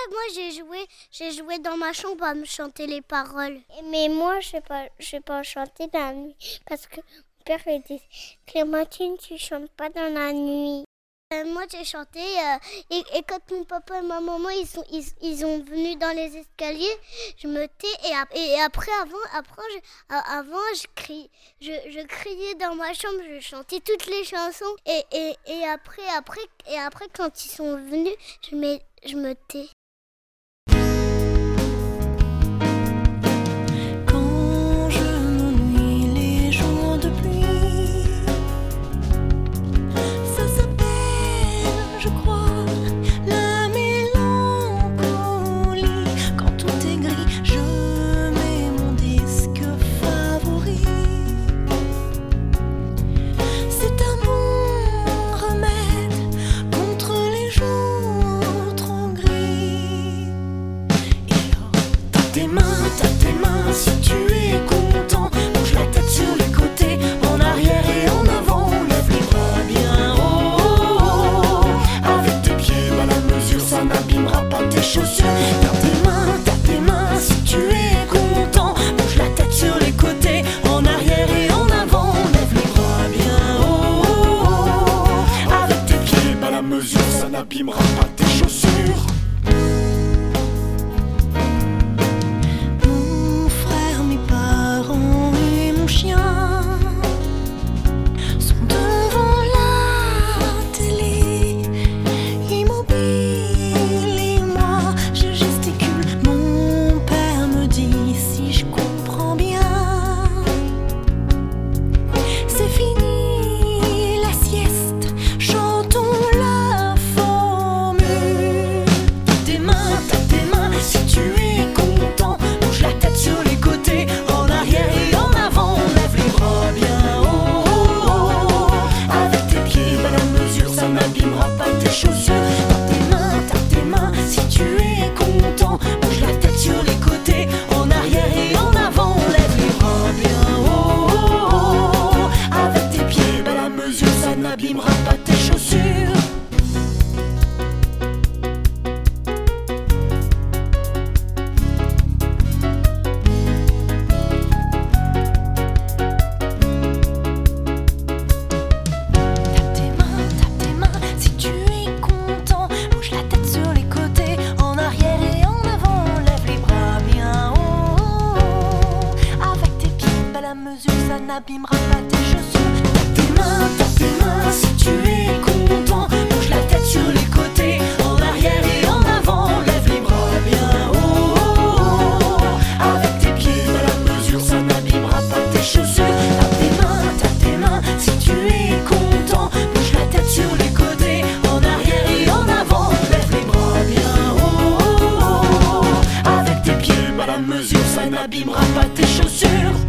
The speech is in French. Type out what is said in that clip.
moi j'ai joué dans ma chambre à me chanter les paroles. Mais moi je sais pas chanter dans la nuit parce que mon père il dit Clémentine, tu chantes pas dans la nuit. Moi j'ai chanté et quand mon papa et ma maman ils sont venus dans les escaliers, je me tais et après avant je criais dans ma chambre, je chantais toutes les chansons et après quand ils sont venus, je me tais. Ça n'abîmera pas tes chaussures. Mon frère, mes parents et mon chien sont devant la télé, immobile, et moi je gesticule. Mon père me dit, si je comprends bien, c'est fini la sieste, chantons la n'abîmera pas tes chaussures. Tape tes mains si tu es content. Bouge la tête sur les côtés, en arrière et en avant. Lève les bras bien haut. Avec tes pieds, belle à mesure, ça n'abîmera pas tes chaussures. Tape tes mains si tu es content. Bouge la tête sur les côtés, en arrière et en avant. Lève les bras bien haut. Avec tes pieds, à la mesure, ça n'abîmera pas tes chaussures. Tape tes mains si tu es content. Bouge la tête sur les côtés, en arrière et en avant. Lève les bras bien haut. Avec tes pieds, à la mesure, ça n'abîmera pas tes chaussures.